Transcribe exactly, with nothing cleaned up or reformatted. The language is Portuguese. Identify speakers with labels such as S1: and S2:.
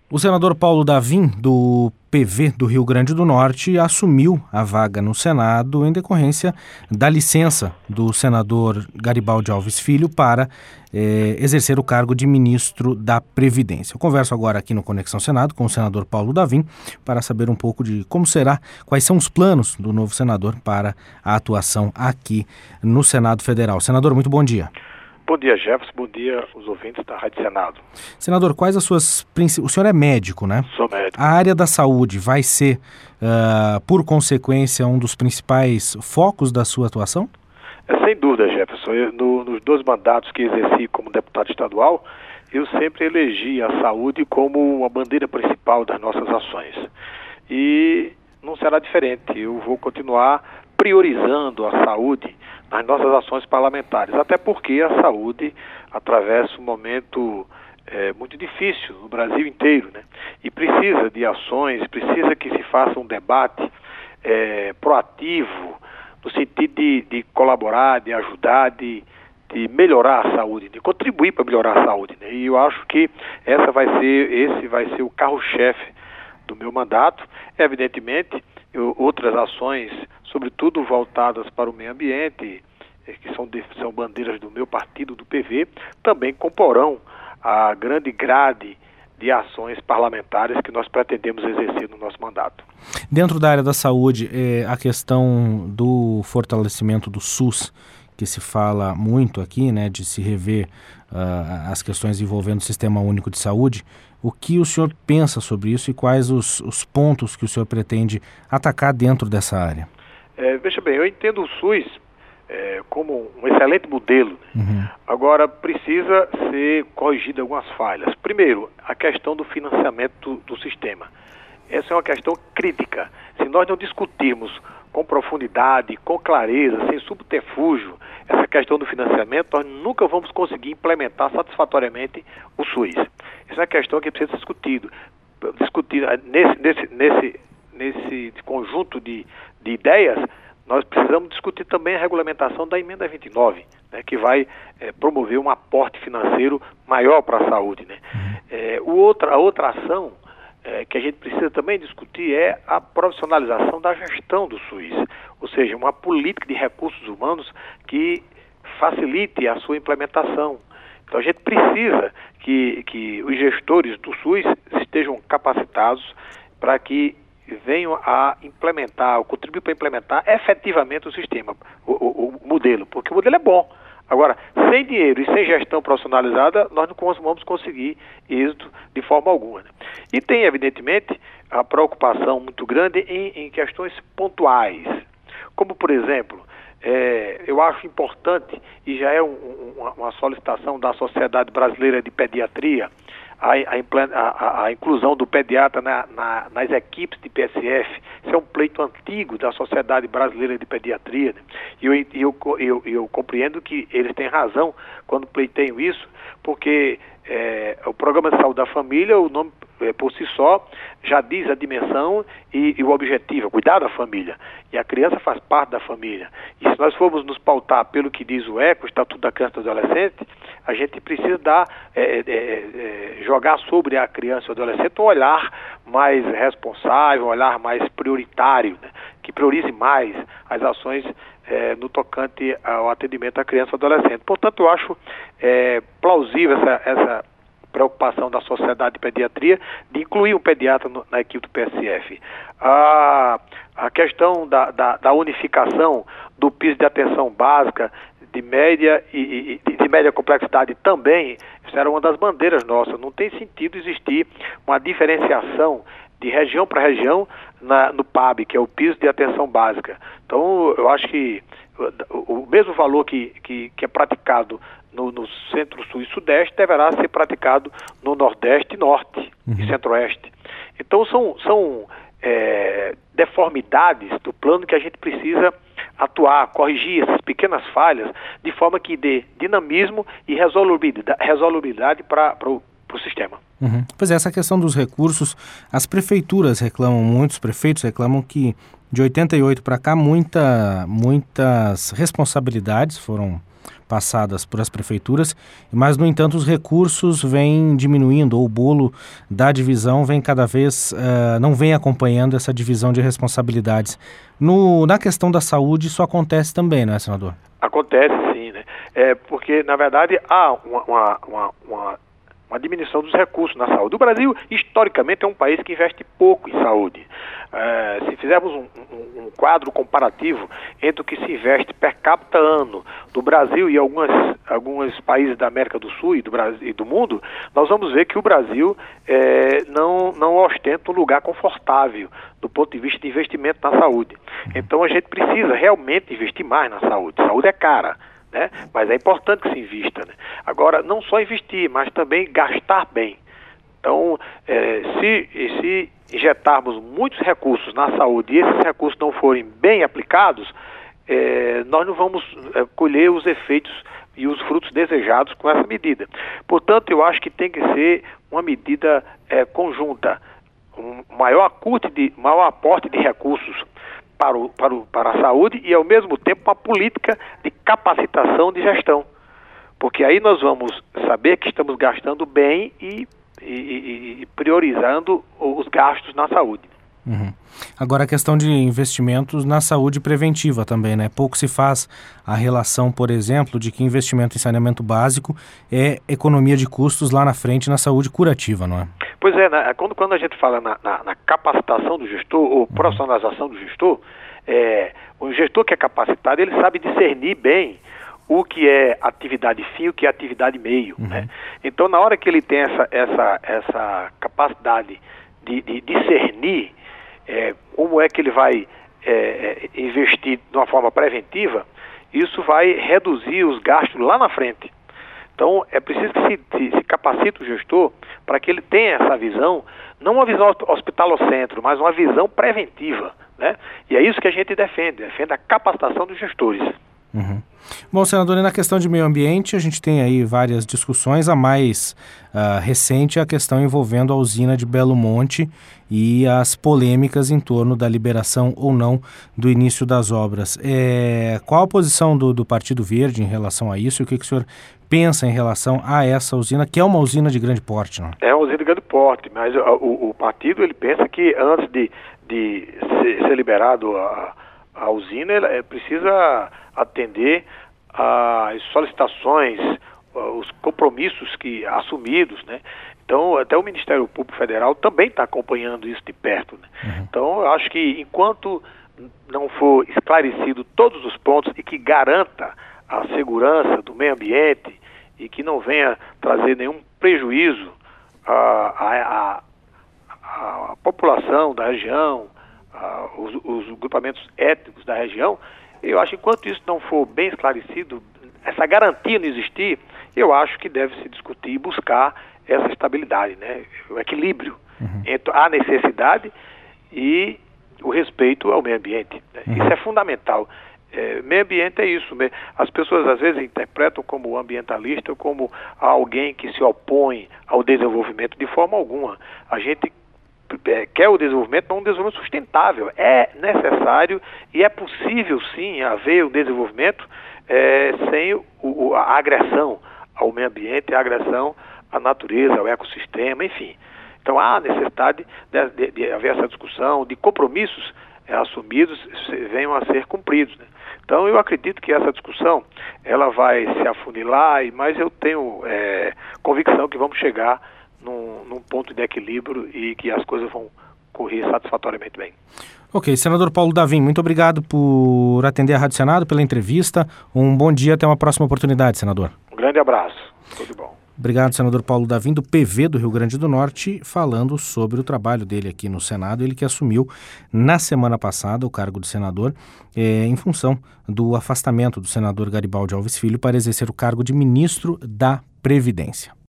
S1: O senador Paulo Davim, do P V do Rio Grande do Norte, assumiu a vaga no Senado em decorrência da licença do senador Garibaldi Alves Filho para eh, exercer o cargo de ministro da Previdência. Eu converso agora aqui no Conexão Senado com o senador Paulo Davim para saber um pouco de como será, quais são os planos do novo senador para a atuação aqui no Senado Federal. Senador, muito bom dia.
S2: Bom dia, Jefferson. Bom dia, os ouvintes da Rádio Senado.
S1: Senador, quais as suas principais... O senhor é médico, né?
S2: Sou médico.
S1: A área da saúde vai ser, uh, por consequência, um dos principais focos da sua atuação?
S2: É, sem dúvida, Jefferson. Eu, no, nos dois mandatos que exerci como deputado estadual, eu sempre elegi a saúde como uma bandeira principal das nossas ações. E não será diferente. Eu vou continuar priorizando a saúde nas nossas ações parlamentares, até porque a saúde atravessa um momento é, muito difícil no Brasil inteiro, né? E precisa de ações, precisa que se faça um debate é, proativo, no sentido de, de colaborar, de ajudar, de, de melhorar a saúde, de contribuir para melhorar a saúde, né? E eu acho que essa vai ser, esse vai ser o carro-chefe do meu mandato. Evidentemente, eu, outras ações, sobretudo voltadas para o meio ambiente, que são, de, são bandeiras do meu partido, do P V, também comporão a grande grade de ações parlamentares que nós pretendemos exercer no nosso mandato.
S1: Dentro da área da saúde, é, a questão do fortalecimento do SUS, que se fala muito aqui, né, de se rever uh, as questões envolvendo o Sistema Único de Saúde, o que o senhor pensa sobre isso e quais os, os pontos que o senhor pretende atacar dentro dessa área?
S2: É, veja bem, eu entendo o SUS é, como um excelente modelo. Uhum. Agora, precisa ser corrigida algumas falhas. Primeiro, a questão do financiamento do, do sistema. Essa é uma questão crítica. Se nós não discutirmos com profundidade, com clareza, sem subterfúgio, essa questão do financiamento, nós nunca vamos conseguir implementar satisfatoriamente o SUS. Essa é uma questão que precisa ser discutido, discutida nesse, nesse, nesse, nesse conjunto de, de ideias. Nós precisamos discutir também a regulamentação da emenda vinte e nove, né, que vai é, promover um aporte financeiro maior para a saúde, né? É, o outra, a outra ação é, que a gente precisa também discutir é a profissionalização da gestão do SUS, ou seja, uma política de recursos humanos que facilite a sua implementação. Então a gente precisa que, que os gestores do SUS estejam capacitados para que venham a implementar, ou contribuir para implementar efetivamente o sistema, o, o, o modelo, porque o modelo é bom. Agora, sem dinheiro e sem gestão profissionalizada, nós não vamos conseguir êxito de forma alguma, né? E tem, evidentemente, a preocupação muito grande em, em questões pontuais, como, por exemplo, é, eu acho importante, e já é um, um, uma solicitação da Sociedade Brasileira de Pediatria, A, a, a, a inclusão do pediatra na, na, nas equipes de P S F. Isso é um pleito antigo da Sociedade Brasileira de Pediatria, né? E eu, eu, eu, eu compreendo que eles têm razão quando pleiteiam isso, porque é, o Programa de Saúde da Família, o nome é, por si só, já diz a dimensão e, e o objetivo, cuidar da família. E a criança faz parte da família. E se nós formos nos pautar pelo que diz o ECA, o Estatuto da Criança e do Adolescente, a gente precisa dar, é, é, é, jogar sobre a criança e o adolescente um olhar mais responsável, um olhar mais prioritário, né? Que priorize mais as ações é, no tocante ao atendimento à criança e ao adolescente. Portanto, eu acho é, plausível essa, essa preocupação da Sociedade de Pediatria de incluir um pediatra no, na equipe do P S F. A, a questão da, da, da unificação do piso de atenção básica de média e, e de média complexidade também, isso era uma das bandeiras nossas. Não tem sentido existir uma diferenciação de região para região na, no P A B, que é o piso de atenção básica. Então, eu acho que o, o mesmo valor que, que, que é praticado no, no Centro-Sul e Sudeste deverá ser praticado no Nordeste e Norte, uhum. e Centro-Oeste. Então, são, são é, deformidades do plano que a gente precisa atuar, corrigir essas pequenas falhas, de forma que dê dinamismo e resolubilidade, resolubilidade para o sistema.
S1: Uhum. Pois é, essa questão dos recursos, as prefeituras reclamam, muitos prefeitos reclamam que de oitenta e oito para cá muita, muitas responsabilidades foram passadas por as prefeituras, mas, no entanto, os recursos vêm diminuindo, ou o bolo da divisão vem cada vez, uh, não vem acompanhando essa divisão de responsabilidades. No, na questão da saúde, isso acontece também, não é, senador?
S2: Acontece sim, né? É, porque, na verdade, há uma, uma, uma, uma uma diminuição dos recursos na saúde. O Brasil, historicamente, é um país que investe pouco em saúde. É, se fizermos um, um, um quadro comparativo entre o que se investe per capita ano do Brasil e algumas, alguns países da América do Sul e do, Brasil, e do mundo, nós vamos ver que o Brasil é, não, não ostenta um lugar confortável do ponto de vista de investimento na saúde. Então, a gente precisa realmente investir mais na saúde. Saúde é cara. Né? Mas é importante que se invista. Né? Agora, não só investir, mas também gastar bem. Então, é, se, se injetarmos muitos recursos na saúde e esses recursos não forem bem aplicados, é, nós não vamos é, colher os efeitos e os frutos desejados com essa medida. Portanto, eu acho que tem que ser uma medida é, conjunta, um maior, acute de, maior aporte de recursos Para, o, para, o, para a saúde e, ao mesmo tempo, uma política de capacitação de gestão. Porque aí nós vamos saber que estamos gastando bem e, e, e priorizando os gastos na saúde.
S1: Uhum. Agora, a questão de investimentos na saúde preventiva também, né? Pouco se faz a relação, por exemplo, de que investimento em saneamento básico é economia de custos lá na frente na saúde curativa, não é?
S2: Pois é, né? quando, quando a gente fala na, na, na capacitação do gestor ou profissionalização do gestor, é, o gestor que é capacitado, ele sabe discernir bem o que é atividade fim e o que é atividade meio. Uhum. Né? Então, na hora que ele tem essa, essa, essa capacidade de, de discernir é, como é que ele vai é, investir de uma forma preventiva, isso vai reduzir os gastos lá na frente. Então, é preciso que se, se, se capacite o gestor para que ele tenha essa visão, não uma visão hospitalocentro, mas uma visão preventiva, né? E é isso que a gente defende, defende a capacitação dos gestores.
S1: Uhum. Bom, senador, e na questão de meio ambiente, a gente tem aí várias discussões. A mais uh, recente é a questão envolvendo a usina de Belo Monte e as polêmicas em torno da liberação ou não do início das obras. É, qual a posição do, do Partido Verde em relação a isso e o que, que o senhor pensa em relação a essa usina, que é uma usina de grande porte, não?
S2: É uma usina de grande porte, mas o, o partido ele pensa que antes de, de ser, ser liberado a, a usina, ele precisa atender às solicitações, os compromissos que assumidos, né? Então, até o Ministério Público Federal também está acompanhando isso de perto, né? Uhum. Então, eu acho que enquanto não for esclarecido todos os pontos e que garanta a segurança do meio ambiente e que não venha trazer nenhum prejuízo à, à, à população da região, a, os, os grupamentos étnicos da região, eu acho que enquanto isso não for bem esclarecido, essa garantia não existir, eu acho que deve se discutir e buscar essa estabilidade, né? O equilíbrio uhum. entre a necessidade e o respeito ao meio ambiente. Né? Uhum. Isso é fundamental. É, meio ambiente é isso. As pessoas às vezes interpretam como ambientalista como alguém que se opõe ao desenvolvimento de forma alguma. A gente é, quer o desenvolvimento, mas um desenvolvimento sustentável. É necessário e é possível sim haver o desenvolvimento é, sem o, o, a agressão ao meio ambiente, a agressão à natureza, ao ecossistema, enfim. Então há necessidade de, de, de haver essa discussão, de compromissos é, assumidos venham a ser cumpridos, né? Então eu acredito que essa discussão ela vai se afunilar, mas eu tenho é, convicção que vamos chegar num, num ponto de equilíbrio e que as coisas vão correr satisfatoriamente bem.
S1: Ok, senador Paulo Davim, muito obrigado por atender a Rádio Senado, pela entrevista. Um bom dia, até uma próxima oportunidade, senador.
S2: Um grande abraço, tudo de bom.
S1: Obrigado, senador Paulo Davim, do P V do Rio Grande do Norte, falando sobre o trabalho dele aqui no Senado, ele que assumiu na semana passada o cargo de senador eh, em função do afastamento do senador Garibaldi Alves Filho para exercer o cargo de ministro da Previdência.